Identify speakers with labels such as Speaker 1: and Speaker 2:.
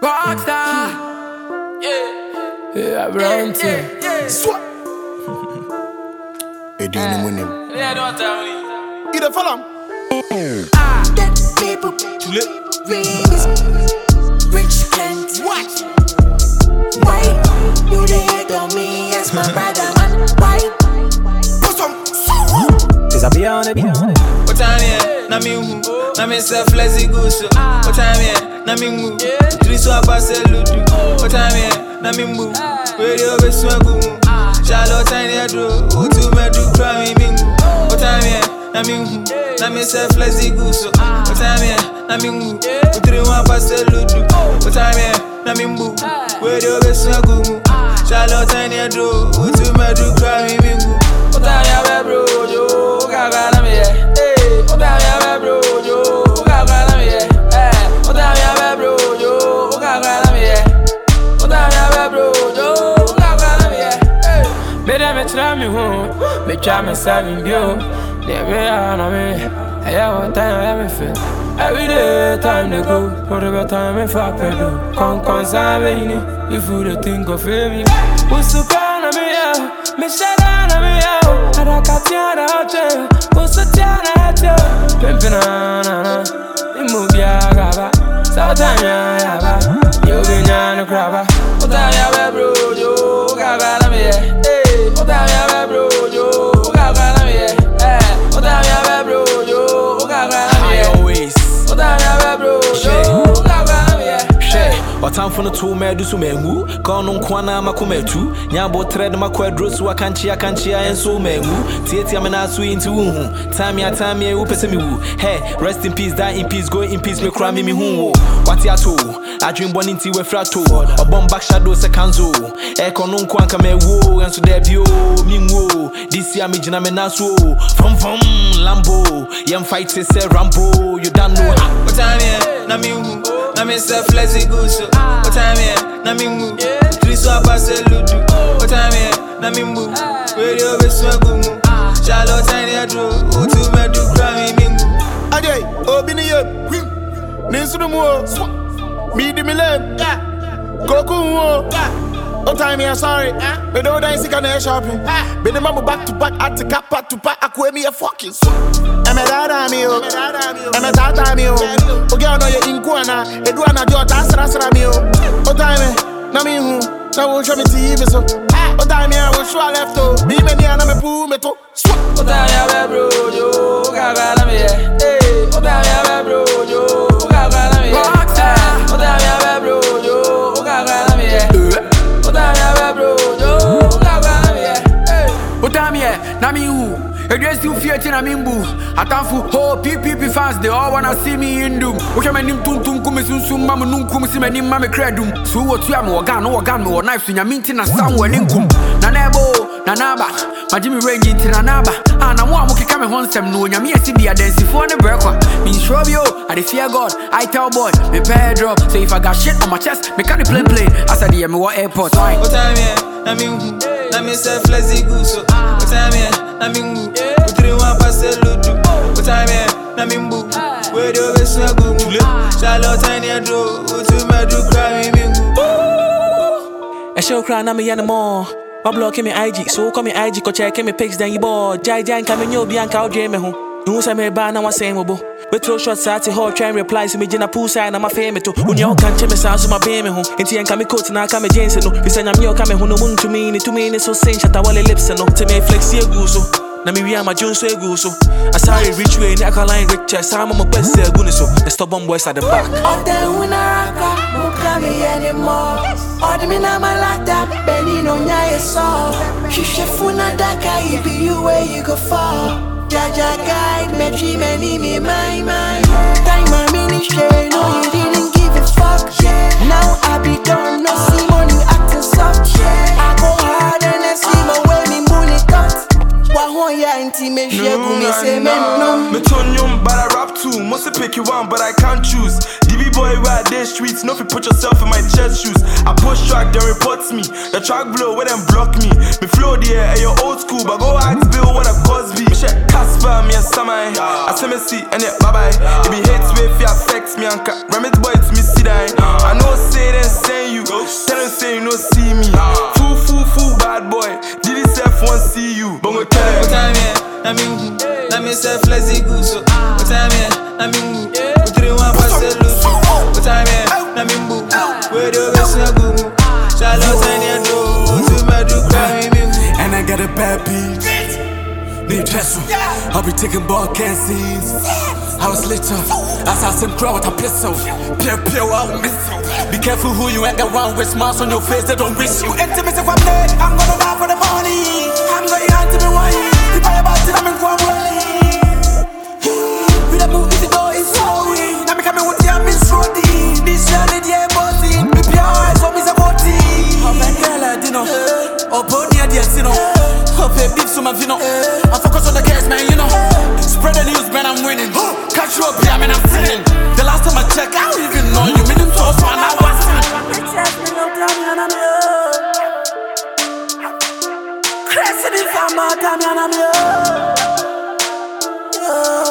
Speaker 1: Rockstar. Yeah, brown team.
Speaker 2: Swat. Hey, do you know?
Speaker 1: Yeah, don't tell me.
Speaker 2: You the follow?
Speaker 3: Dead people, rich Kent.
Speaker 2: What?
Speaker 3: Why you the hate on me as my brother man? Why?
Speaker 2: Put some.
Speaker 4: Cause I be on it.
Speaker 5: What time yeah? Na me who? Na me self lazy goose. What time yeah? Na me who? Driso abase ludu. What time yeah? Na me who? Radio be swagu. Charlotte tiny adro. Utu medu crami mingu. What time yeah? Na me who? Na me self lazy goose. What time yeah? Na me who? Driso abase ludu. What time yeah? Na me who? Radio be swagu. Charlotte tiny adro. Utu medu crami mingu. What time yeah, bro? Yo, gaga na me yeah. What time yeah, bro? Yo, gaga na me yeah. What time yeah, bro? Yo, gaga na me yeah. What time yeah, bro? Yo, gaga na me yeah.
Speaker 1: Me dem me try me home. Me try me serving bio. They be on me. Yeah, what time I me feel. Every day time they go. Whatever time me fuck pedo. Con savini. If you the think of me. Who's to call me yeah? Me shut down me yeah. Adakatiana hotel. Who's to tiana hotel? Pimpina na. Imubia gaba. Satanya yaba. You be nyana graba.
Speaker 5: What time yeah, bro? Yo, gaga na me yeah. What time yeah, bro? Yo, gaga na me yeah. What time yeah, bro? Yo, gaga na me yeah.
Speaker 4: Always.
Speaker 5: What time yeah, bro? Yo, gaga na me yeah.
Speaker 4: What time for the two men do so mengu? Konon kwana makumetu. Nyambo thread makwadro so akanchi and so mengu. Tieti amena su into wu. Time ya upese mi wu. Hey, rest in peace, die in peace, go in peace, me cry me hu. What ya to? I dream born into we frato. A bomb back shadow sekanzo. E konon kwanka me wo. And so there bio mingo. This year me jina me naso. From Lambo. Yam fight se Rambo. You don't know how.
Speaker 5: What time yeah? Na me who? Na me self lazy goose. What time yeah? Na me who? Driso abase ludu. What time yeah? Na me who? Radio be swagu. Charlotte tiny adro. Utu medu crami mingu.
Speaker 2: Ajay, obini ye. Ninsunu mo. Me di mi lem. Goku mo. Oh time here, sorry. Me don't dance in the shopping. Be the mama back to back, at the cap to back. I quit me a fucking. I'm a dada mio. I'm a tata mio. Okay, I know you're in Guana. Eduana, your Tasra mio. Oh time, na me who. Now we'll show me TV so. Oh time here, we'll show left to. Be me and I'm a poo me to.
Speaker 5: Oh time here, bro. Yo, gaga na me yeah. Oh time here, bro. Yo, gaga na me yeah. Oh time here, bro. Yo, gaga na me yeah.
Speaker 1: Na me who? Against you fear na me mbu. Atamfu ho PPP fans they all wanna see me in doom. Ocha manim tuntum kumi sunsum mamu nunkum si manim mame credum. So what you am organ me or knife to nyaminti na somewhere linkum. Na nebo na naba. Majimi range into na naba. Na mo amuki kame honsem no nyami esi bia dance for ne brekwa. Me shrobio, I dey fear God. I tell boy, me pay drop. So if I got shit on my chest, me can play. I said yeah, me what airport.
Speaker 5: What time yeah? Na me who? Na me self lazy goose. What time yeah? Na me who? Utri wa passe ludu. What time yeah? Na me who? Radio be swagu. Charlotte tiny adro. Utu medu crami mingu.
Speaker 4: A show cry na me yanamo. My blog came in IG, so come in IG, go check me pics, then you bored. Jai come in your bianca, I'll dream me home. No, some me ban, now I'm saying, we throw shots at the whole train replies to me, Jenna pool side, I'm a fame to. When you can't check me, sounds my baby home. And Tian come coat, and I come James, no. We send I'm your coming who no moon to me, so saying, shut our lips, and no. To me, flex your goose. Na me we am a Jones so go so. I saw a rich way, I call line rich chest. I'm a best good so. The stubborn boys at the back.
Speaker 3: All the winner, won't come anymore. All the men are my laptop, Benny no nya so. Shifuna daka, it be you where you go for. Jaja guide, me dream me my. Time my ministry, no you didn't give a fuck. Now I be done, no see money acting soft. I go hard and I see my way me money cut. Me
Speaker 6: turn young, but I rap too. Must pick you one, but I can't choose. DB boy, where I dare streets. No, if you put yourself in my chest shoes. I push track, they reports me. The track blow, where them block me. Me flow there, and you're old school, but go ask Bill what a Cosby. Me check Casper, me a Samai. I say me see, and it bye bye. If he hates me, if he affects me, and remit boy, it's me see die. I know say that.
Speaker 5: mimbu. Where do you see a gumu? Charlotte and your door, to my do cry me.
Speaker 7: And I got a bad beat. Need Jessel. I'll be taking ball scenes. I was lit up. Assassin crowd with a pistol. Pew, I'll miss you. Be careful who you hang around with. Smiles on your face, they don't wish you. Intimacy if I'm dead, I'm gonna ride for the money. I'm going out to be white. If I about it, I'm in Guamwali. With a move, the door is slowing. I'm coming with the I'm in Shorty. This young lady, I'm bossy. With your eyes on me, I'm bossy. I'm a girl, I didn't know. Oh, Bonnie, I didn't know. Pay beef so my vino. I focus on the cash, man, you know. Spread the news, man, I'm winning. Catch you up, yeah, man, I'm sinning. The last time I checked, I don't even know you. Minimum toast, man, I was Crazy, I'm